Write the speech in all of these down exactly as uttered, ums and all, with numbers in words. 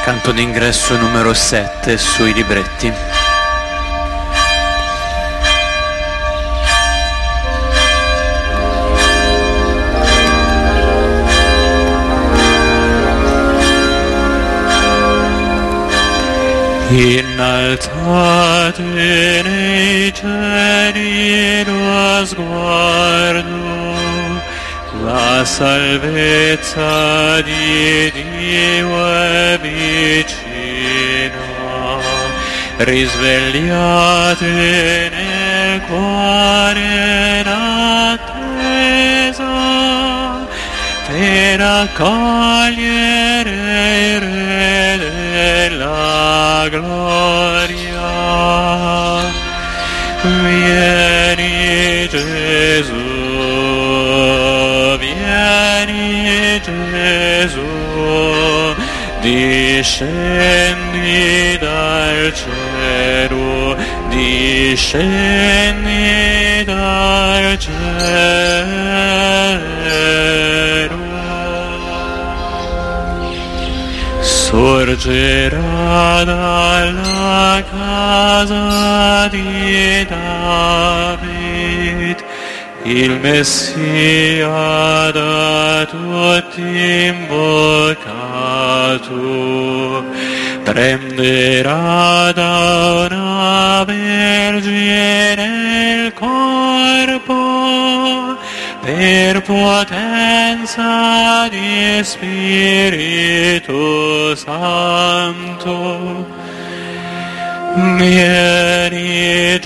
Canto d'ingresso numero sette sui libretti. Innalzate nei cieli lo sguardo, la salvezza di Dio è vicina, risvegliate nel cuore l'attesa per accogliere il Re della gloria. Vieni Gesù, vieni Gesù, discendi dal cielo, discendi dal cielo. Sorgerà dalla casa di David il Messia da tutti invocato, prenderà da una vergine il corpo per potenza di Spirito Santo. Vieni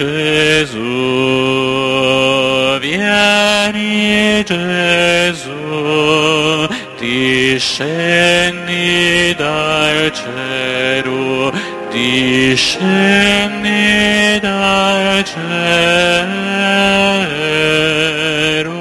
Gesù, vieni Gesù, discendi dal cielo, discendi dal cielo.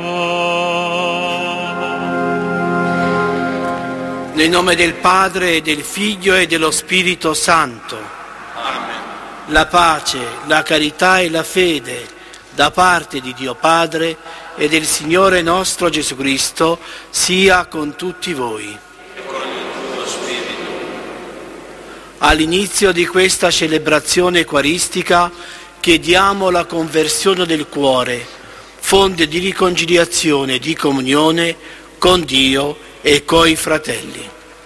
Nel nome del Padre, e del Figlio e dello Spirito Santo. Amen. La pace, la carità e la fede da parte di Dio Padre e del Signore nostro Gesù Cristo sia con tutti voi. E con il tuo spirito. All'inizio di questa celebrazione eucaristica chiediamo la conversione del cuore, fonte di riconciliazione e di comunione con Dio e coi fratelli.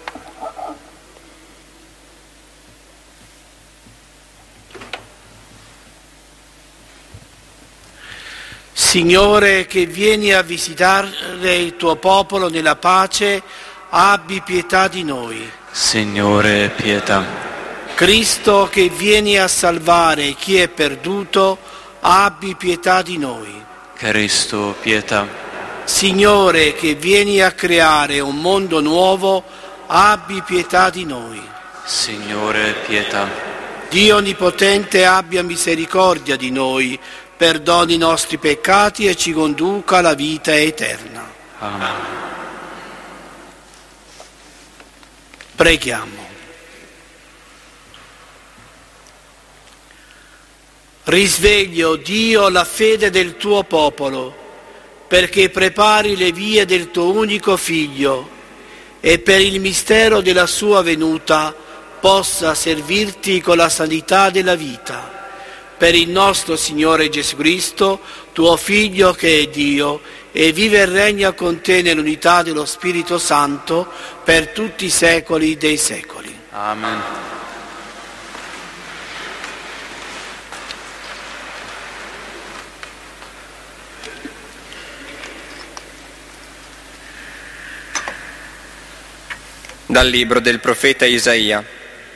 Signore, che vieni a visitare il tuo popolo nella pace, abbi pietà di noi. Signore, pietà. Cristo, che vieni a salvare chi è perduto, abbi pietà di noi. Cristo, pietà. Signore, che vieni a creare un mondo nuovo, abbi pietà di noi. Signore, pietà. Dio Onnipotente, abbia misericordia di noi, perdoni i nostri peccati e ci conduca alla vita eterna. Amen. Preghiamo. Risveglio, Dio, la fede del tuo popolo, perché prepari le vie del tuo unico Figlio e per il mistero della sua venuta possa servirti con la sanità della vita. Per il nostro Signore Gesù Cristo, tuo Figlio che è Dio, e vive e regna con te nell'unità dello Spirito Santo per tutti i secoli dei secoli. Amen. Dal libro del profeta Isaia.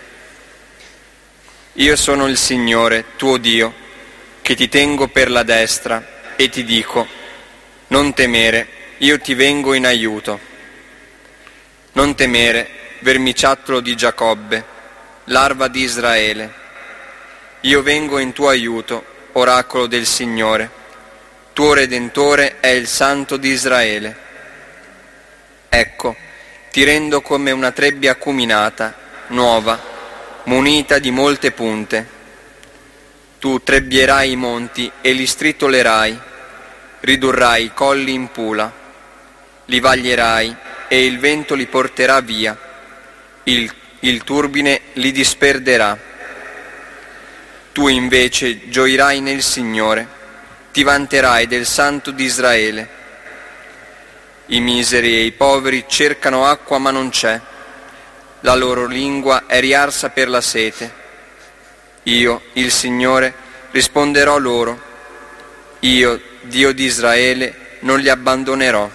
Io sono il Signore, tuo Dio, che ti tengo per la destra e ti dico, non temere, io ti vengo in aiuto. Non temere, vermiciattolo di Giacobbe, larva di Israele. Io vengo in tuo aiuto, oracolo del Signore. Tuo Redentore è il Santo di Israele. Ecco, ti rendo come una trebbia acuminata, nuova, munita di molte punte. Tu trebbierai i monti e li stritolerai, ridurrai i colli in pula, li vaglierai e il vento li porterà via. Il il turbine li disperderà. Tu invece gioirai nel Signore, ti vanterai del Santo di Israele. I miseri e i poveri cercano acqua ma non c'è, la loro lingua è riarsa per la sete. Io, il Signore, risponderò loro. Io, Dio di Israele, non li abbandonerò.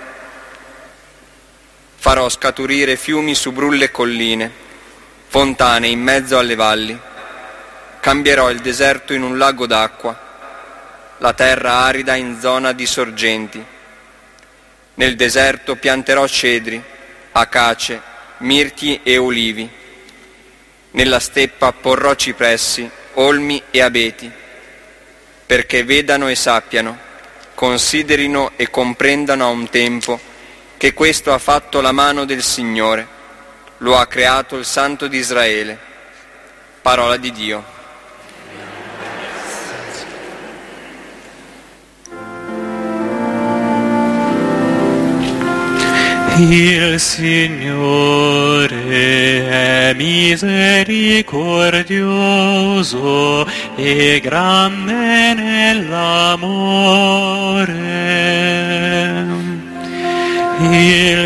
Farò scaturire fiumi su brulle colline, fontane in mezzo alle valli. Cambierò il deserto in un lago d'acqua, la terra arida in zona di sorgenti. Nel deserto pianterò cedri, acace, mirti e olivi. Nella steppa porrò cipressi, olmi e abeti, perché vedano e sappiano, considerino e comprendano a un tempo che questo ha fatto la mano del Signore, lo ha creato il Santo di Israele. Parola di Dio. Il Signore è misericordioso e grande nell'amore. Il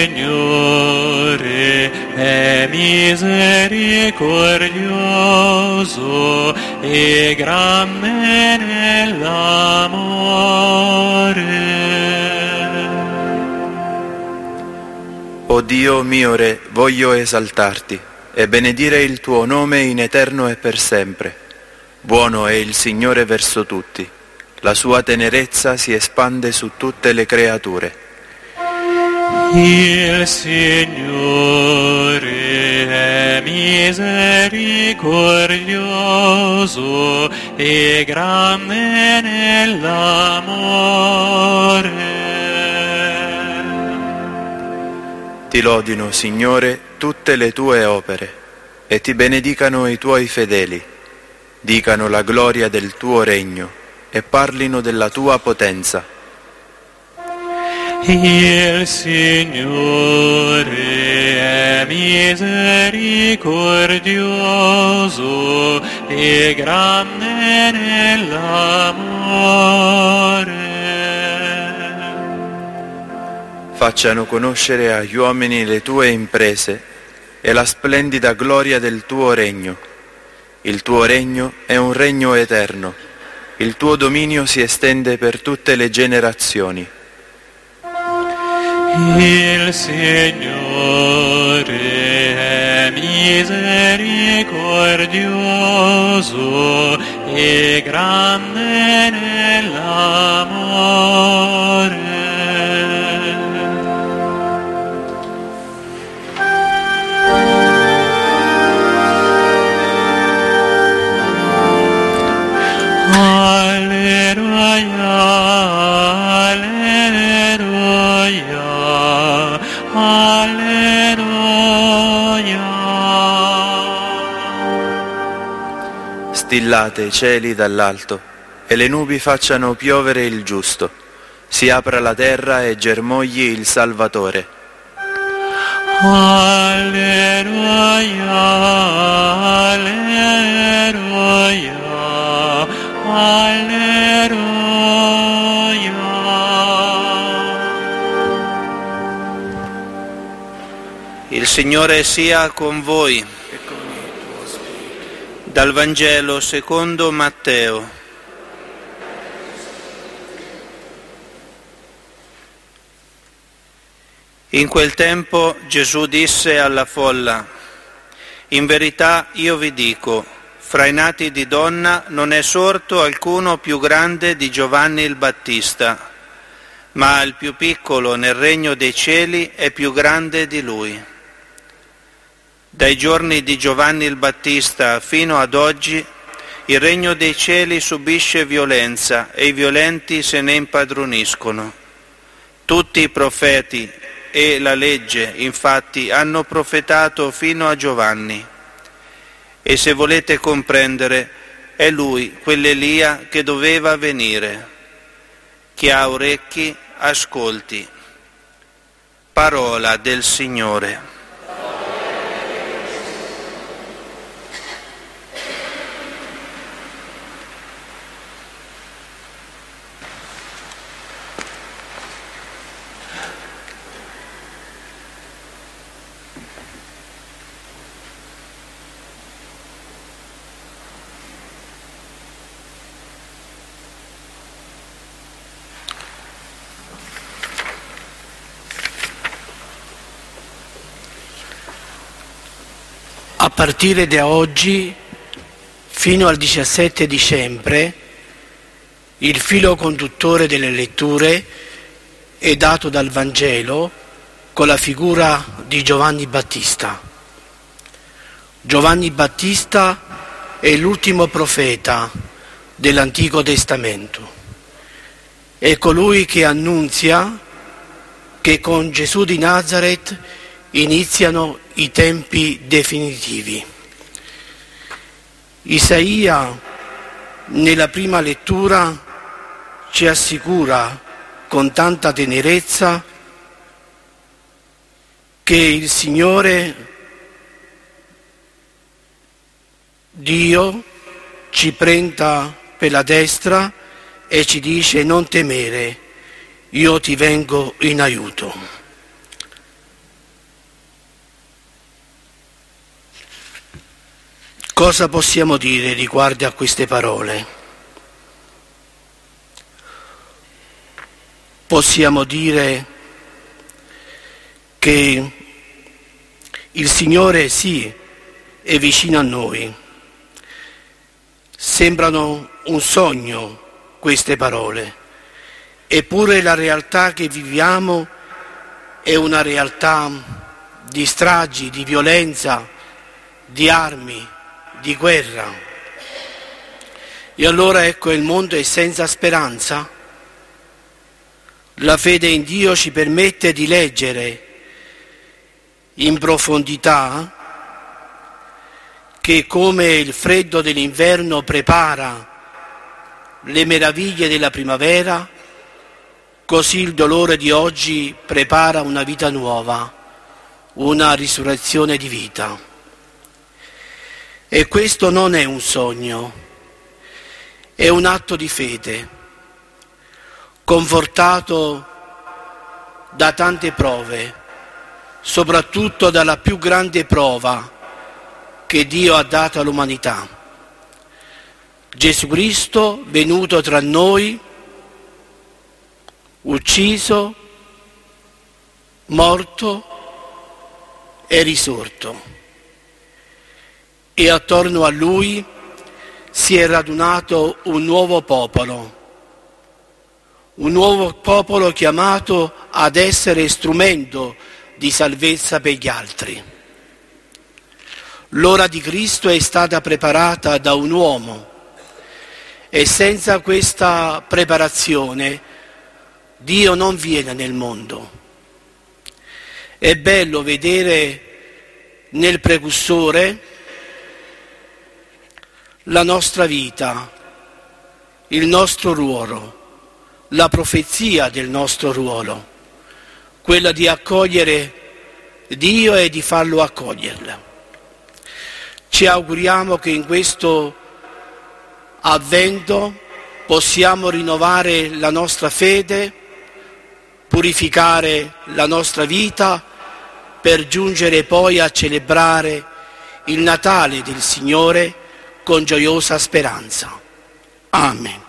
Signore è misericordioso e grande nell'amore. O Dio mio Re, voglio esaltarti e benedire il tuo nome in eterno e per sempre. Buono è il Signore verso tutti, la sua tenerezza si espande su tutte le creature. Il Signore è misericordioso e grande nell'amore. Ti lodino, Signore, tutte le tue opere, e ti benedicano i tuoi fedeli. Dicano la gloria del tuo regno, e parlino della tua potenza. Il Signore è misericordioso e grande nell'amore. Facciano conoscere agli uomini le tue imprese e la splendida gloria del tuo regno. Il tuo regno è un regno eterno, il tuo dominio si estende per tutte le generazioni. Il Signore è misericordioso e grande nell'amore. Alleluia, alleluia, alleluia. Stillate i cieli dall'alto e le nubi facciano piovere il giusto. Si apra la terra e germogli il Salvatore. Alleluia, alleluia, alleluia. Il Signore sia con voi. Dal Vangelo secondo Matteo. In quel tempo Gesù disse alla folla: in verità io vi dico, fra i nati di donna non è sorto alcuno più grande di Giovanni il Battista, ma il più piccolo nel regno dei cieli è più grande di lui. Dai giorni di Giovanni il Battista fino ad oggi il regno dei cieli subisce violenza e i violenti se ne impadroniscono. Tutti i profeti e la legge, infatti, hanno profetato fino a Giovanni. E se volete comprendere, è lui, quell'Elia che doveva venire. Chi ha orecchi, ascolti. Parola del Signore. A partire da oggi, fino al diciassette dicembre, il filo conduttore delle letture è dato dal Vangelo con la figura di Giovanni Battista. Giovanni Battista è l'ultimo profeta dell'Antico Testamento. È colui che annunzia che con Gesù di Nazaret iniziano i tempi definitivi. Isaia, nella prima lettura, ci assicura con tanta tenerezza che il Signore Dio ci prenda per la destra e ci dice: non temere, io ti vengo in aiuto. Cosa possiamo dire riguardo a queste parole? Possiamo dire che il Signore sì è vicino a noi. Sembrano un sogno queste parole, eppure la realtà che viviamo è una realtà di stragi, di violenza, di armi, di guerra. E allora ecco, il mondo è senza speranza. La fede in Dio ci permette di leggere in profondità che come il freddo dell'inverno prepara le meraviglie della primavera, così il dolore di oggi prepara una vita nuova, una risurrezione di vita. E questo non è un sogno, è un atto di fede, confortato da tante prove, soprattutto dalla più grande prova che Dio ha dato all'umanità. Gesù Cristo venuto tra noi, ucciso, morto e risorto. E attorno a Lui si è radunato un nuovo popolo, un nuovo popolo chiamato ad essere strumento di salvezza per gli altri. L'ora di Cristo è stata preparata da un uomo e senza questa preparazione Dio non viene nel mondo. È bello vedere nel precursore la nostra vita, il nostro ruolo, la profezia del nostro ruolo, quella di accogliere Dio e di farlo accoglierla. Ci auguriamo che in questo avvento possiamo rinnovare la nostra fede, purificare la nostra vita per giungere poi a celebrare il Natale del Signore con gioiosa speranza. Amen.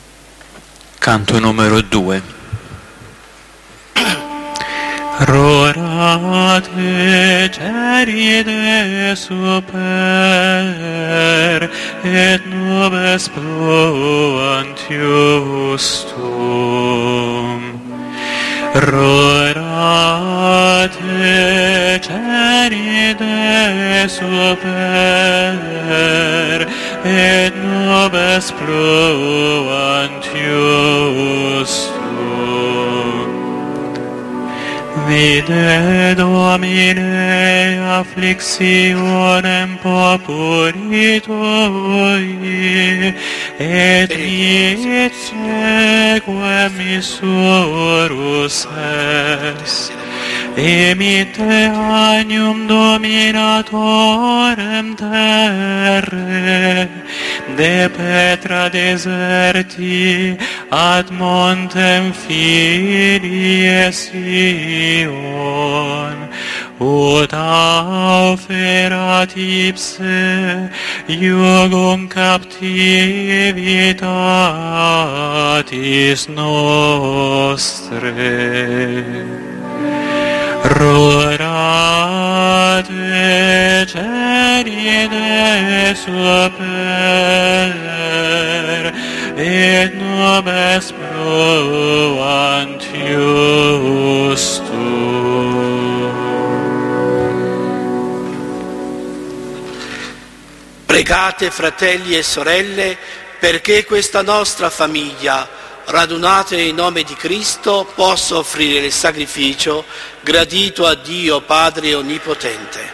Canto numero due. Rora Ora te ceride super, et nubes pluant justum. Rora te ceride super, et nubes pluant justum. Vide Domine afflictionem populi Tui, et miit sequem missurus est. Emite agnum dominatorem terre, de petra deserti ad montem filie Sion, ut auferat ipse iugum captivitatis nostre. Rora te ceride super, et nubes pluant justum. Pregate, fratelli e sorelle, perché questa nostra famiglia, radunate in nome di Cristo, possa offrire il sacrificio gradito a Dio Padre Onnipotente.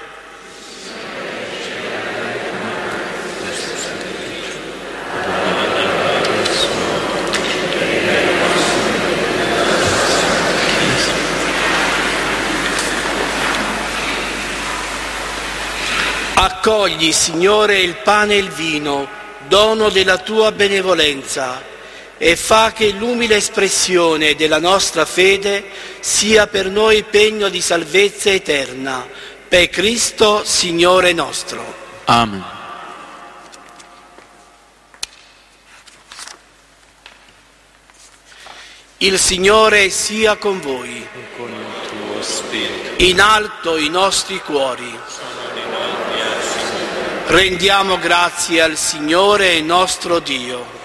Accogli, Signore, il pane e il vino, dono della tua benevolenza, e fa che l'umile espressione della nostra fede sia per noi pegno di salvezza eterna, per Cristo Signore nostro. Amen. Il Signore sia con voi. E con il tuo spirito. In alto i nostri cuori. Rendiamo grazie al Signore nostro Dio.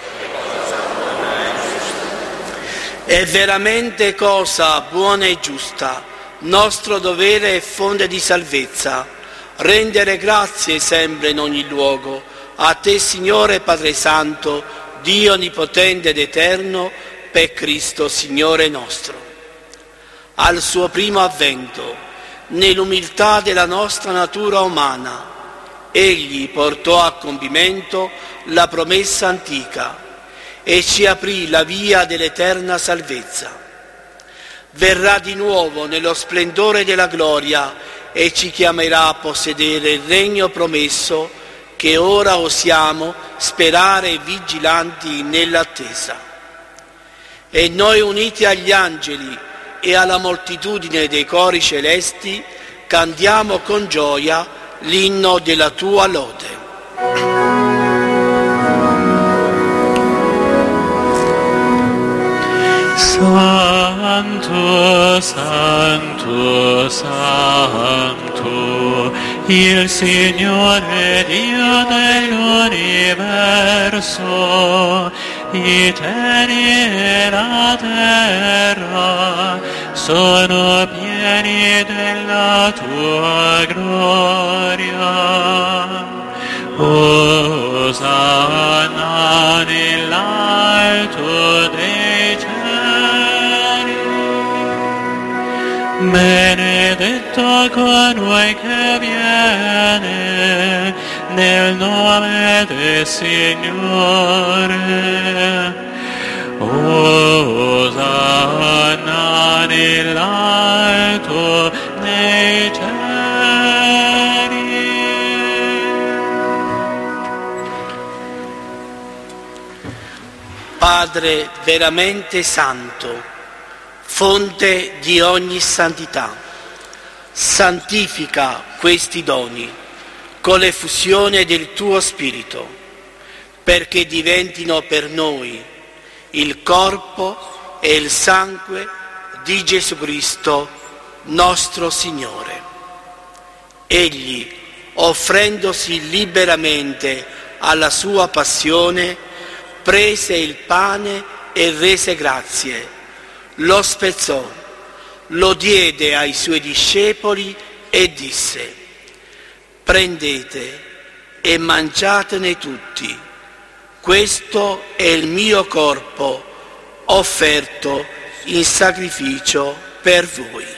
È veramente cosa buona e giusta, nostro dovere e fonte di salvezza, rendere grazie sempre in ogni luogo a te, Signore Padre Santo, Dio onnipotente ed eterno, per Cristo Signore nostro. Al suo primo avvento, nell'umiltà della nostra natura umana, Egli portò a compimento la promessa antica e ci aprì la via dell'eterna salvezza. Verrà di nuovo nello splendore della gloria e ci chiamerà a possedere il regno promesso che ora osiamo sperare vigilanti nell'attesa. E noi, uniti agli angeli e alla moltitudine dei cori celesti, cantiamo con gioia l'inno della tua lode. Santo, Santo, Santo, il Signore Dio dell'universo, i cieli e la terra sono pieni della tua gloria. Osanna nell'alto dei cieli. Benedetto colui che viene nel nome del Signore. Osanna nell'alto dei cieli. Padre veramente santo, fonte di ogni santità, santifica questi doni con l'effusione del tuo Spirito, perché diventino per noi il corpo e il sangue di Gesù Cristo, nostro Signore. Egli, offrendosi liberamente alla sua passione, prese il pane e rese grazie, lo spezzò, lo diede ai suoi discepoli e disse: prendete e mangiatene tutti, questo è il mio corpo offerto in sacrificio per voi.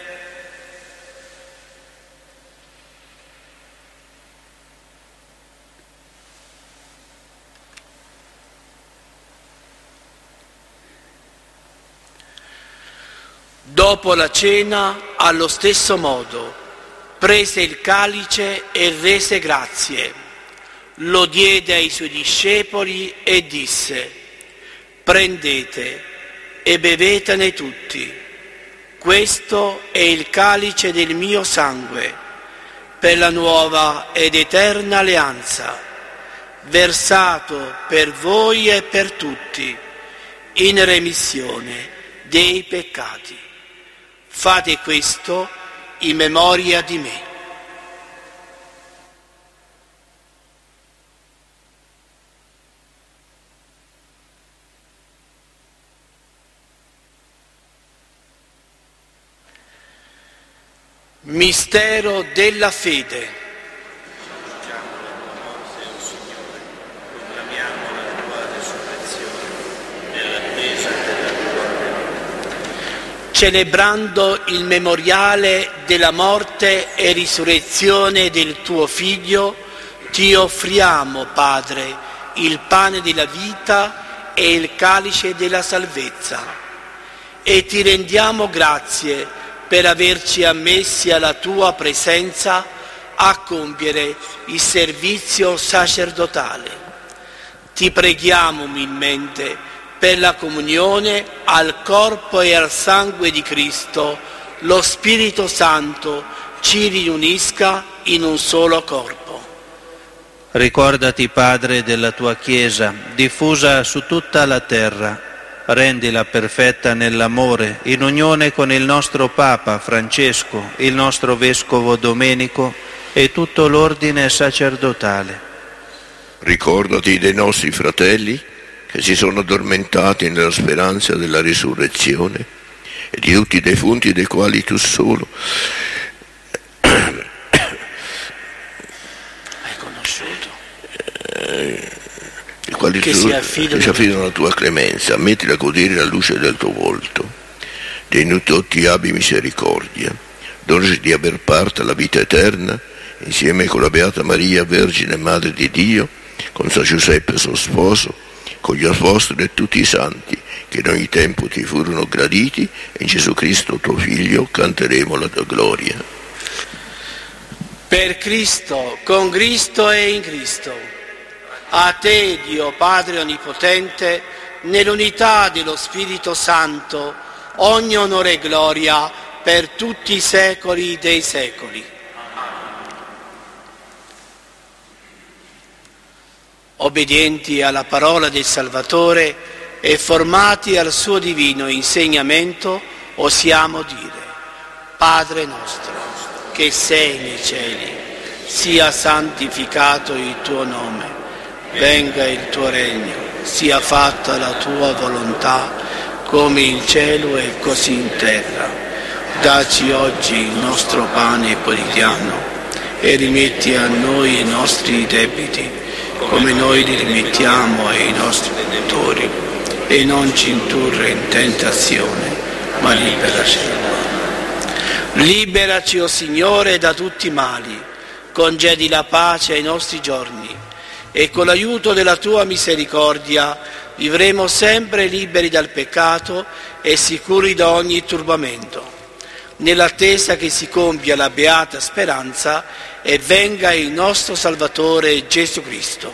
Dopo la cena, allo stesso modo, prese il calice e rese grazie, lo diede ai suoi discepoli e disse: prendete e bevetene tutti, questo è il calice del mio sangue, per la nuova ed eterna alleanza, versato per voi e per tutti, in remissione dei peccati. Fate questo in memoria di me. Mistero della fede. Celebrando il memoriale della morte e risurrezione del tuo Figlio, ti offriamo, Padre, il pane della vita e il calice della salvezza, e ti rendiamo grazie per averci ammessi alla tua presenza a compiere il servizio sacerdotale. Ti preghiamo umilmente per la comunione al corpo e al sangue di Cristo, lo Spirito Santo ci riunisca in un solo corpo. Ricordati, Padre, della tua Chiesa, diffusa su tutta la terra. Rendila perfetta nell'amore, in unione con il nostro Papa Francesco, il nostro Vescovo Domenico e tutto l'ordine sacerdotale. Ricordati dei nostri fratelli che si sono addormentati nella speranza della risurrezione, e di tutti i defunti dei quali tu solo hai conosciuto, eh, i quali che tu, si affidano, che si affidano alla tua clemenza. Mettili a godere la luce del tuo volto, dei noi tutti abbi misericordia, donaci di aver parte alla vita eterna insieme con la Beata Maria, Vergine Madre di Dio, con San Giuseppe suo sposo, con gli apostoli e tutti i santi che in ogni tempo ti furono graditi, e in Gesù Cristo tuo Figlio canteremo la tua gloria. Per Cristo, con Cristo e in Cristo, a te, Dio Padre Onnipotente, nell'unità dello Spirito Santo, ogni onore e gloria per tutti i secoli dei secoli. Obbedienti alla parola del Salvatore e formati al suo divino insegnamento, osiamo dire: Padre nostro, che sei nei cieli, sia santificato il tuo nome, venga il tuo regno, sia fatta la tua volontà, come in cielo e così in terra. Dacci oggi il nostro pane quotidiano e rimetti a noi i nostri debiti, come noi li rimettiamo ai nostri debitori, e non ci indurre in tentazione, ma liberaci dal male. Liberaci, o Signore, da tutti i mali, congedi la pace ai nostri giorni, e con l'aiuto della tua misericordia vivremo sempre liberi dal peccato e sicuri da ogni turbamento, nell'attesa che si compia la beata speranza e venga il nostro Salvatore Gesù Cristo.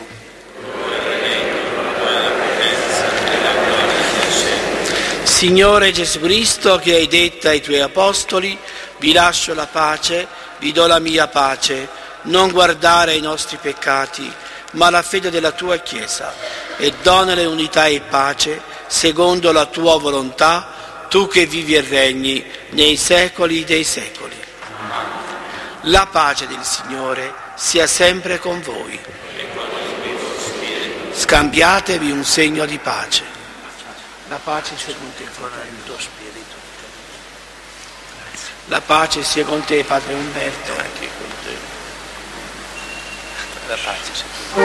Signore Gesù Cristo, che hai detto ai tuoi apostoli: vi lascio la pace, vi do la mia pace, non guardare ai nostri peccati, ma alla fede della tua Chiesa, e donale unità e pace, secondo la tua volontà, tu che vivi e regni nei secoli dei secoli. La pace del Signore sia sempre con voi. Scambiatevi un segno di pace. La pace sia con te, Padre, il tuo spirito. La pace sia con te, Padre Umberto. Anche con te. La pace sia con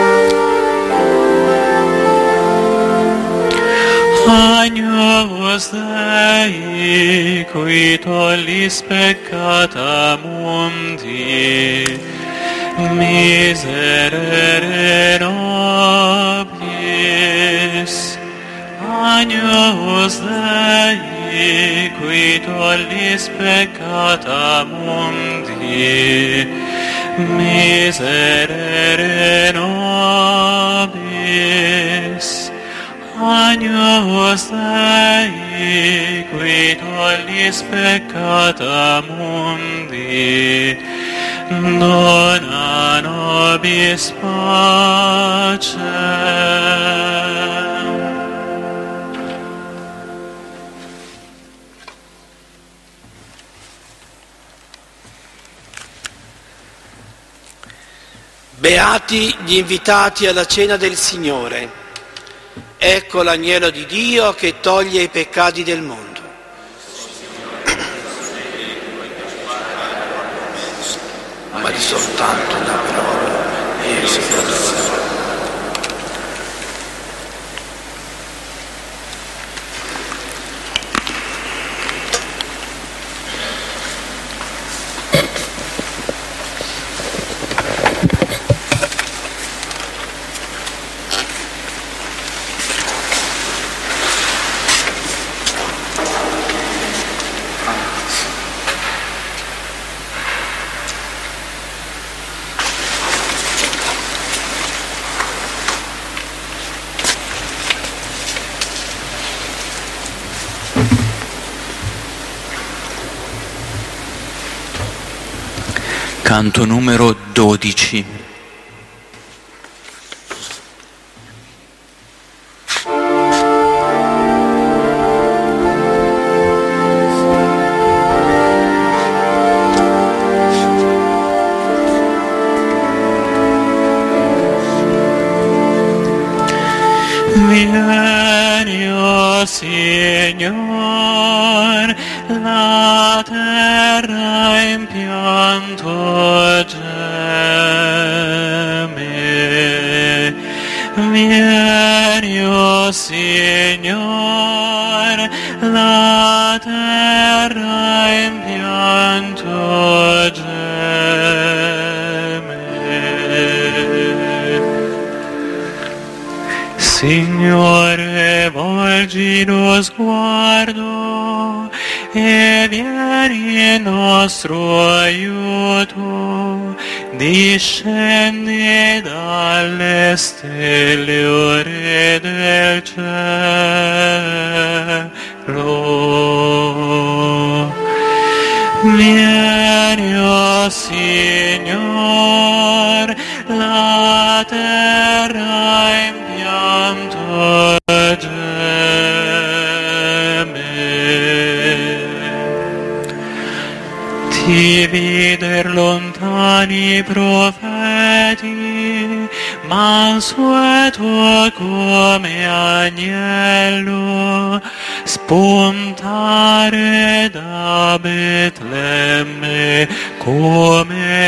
te. Agnus Dei, qui tollis peccata mundi, miserere nobis. Agnus Dei, qui tollis peccata mundi, miserere nobis. Agnus Dei, qui tollis peccata mundi, dona nobis pacem. Beati gli invitati alla cena del Signore. Ecco l'agnello di Dio che toglie i peccati del mondo. Ma di soltanto una parola e si potrà. Canto numero dodici. Vieni, oh Signor, la terra in pianto geme. Vieni, oh Signor, la terra in pianto geme. Signore, volgi lo sguardo e vieni in nostro aiuto, discendi dalle stelle ore del cielo. Vieni, oh Signor, la terra in pianto geme. Ti vider lontani profeti, mansueto come agnello, spuntare da Betlemme come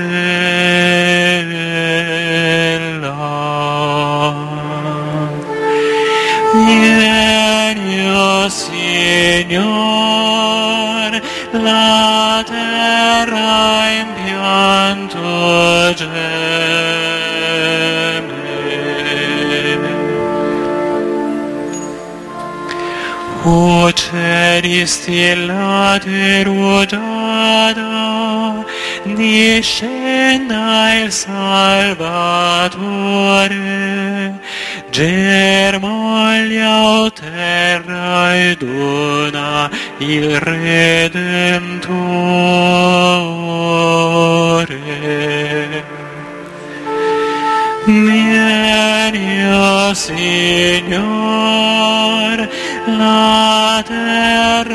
stella. Vieni, oh Signor, la terra in pianto geme. O cieli stillate rugiada, discenda il Salvatore, germoglia o terra e dona il Redentore. Vieni, oh Signor, la terra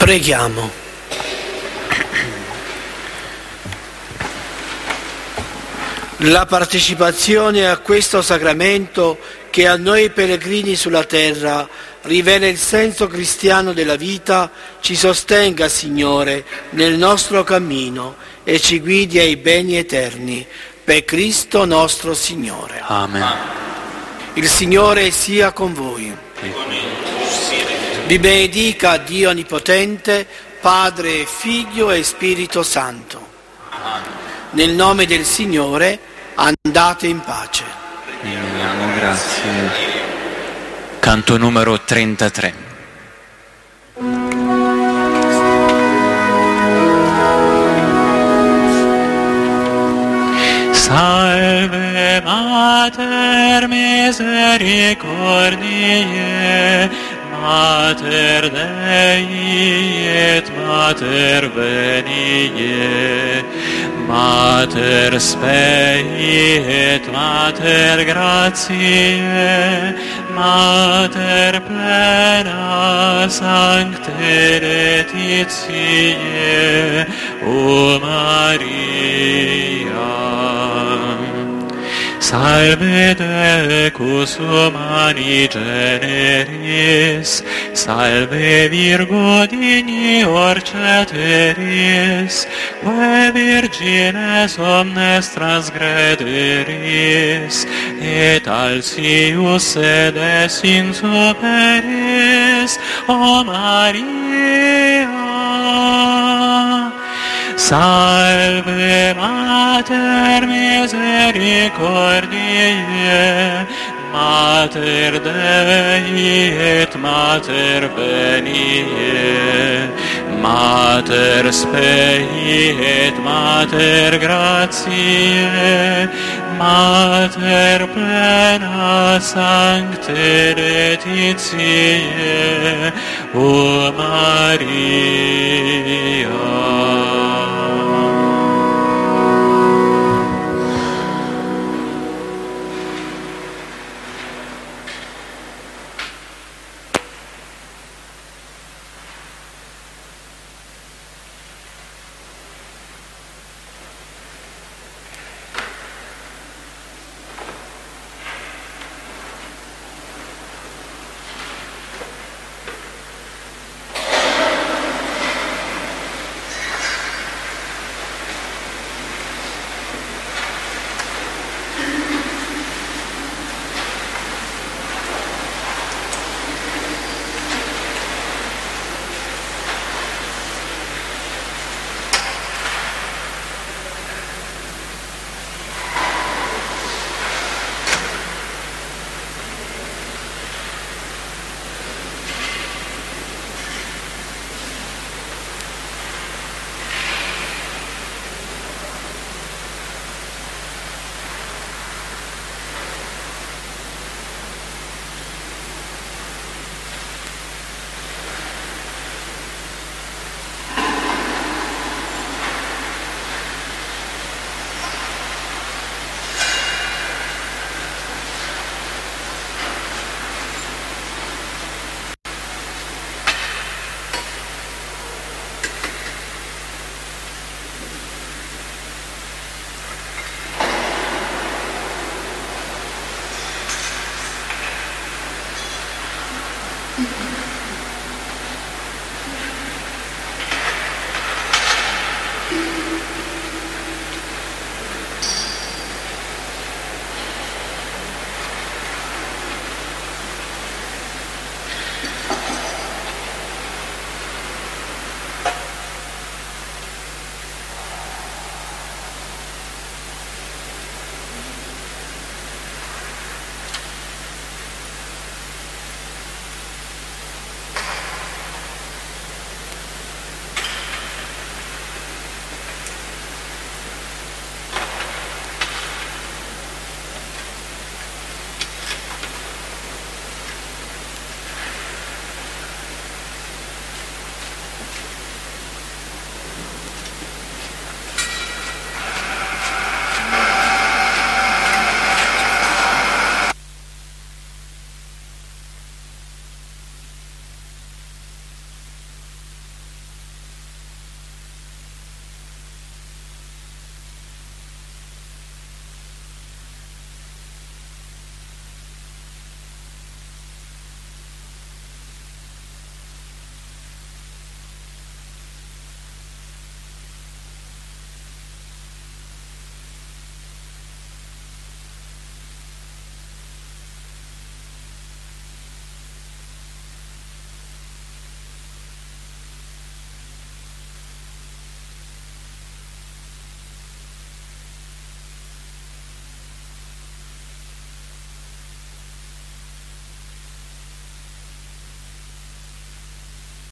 Preghiamo. La partecipazione a questo sacramento che a noi pellegrini sulla terra rivela il senso cristiano della vita, ci sostenga, Signore, nel nostro cammino e ci guidi ai beni eterni. Per Cristo nostro Signore. Amen. Il Signore sia con voi. Vi benedica Dio Onnipotente, Padre, Figlio e Spirito Santo. Nel nome del Signore andate in pace. Diamo grazie. Canto numero trentatré. Salve Mater misericordiae, Mater Dei et Mater veniae, Mater spei et Mater gratiae, Mater plena sancte laetitiae, O Maria. Salve Decus humani generis, salve Virgo dignior ceteris, quae virgines omnes transgrederis, et altius sedes insuperis, O Maria. Salve Mater misericordiae, Mater Dei et Mater veniae, Mater spei et Mater gratiae, Mater plena sancte laetitiae, O Maria.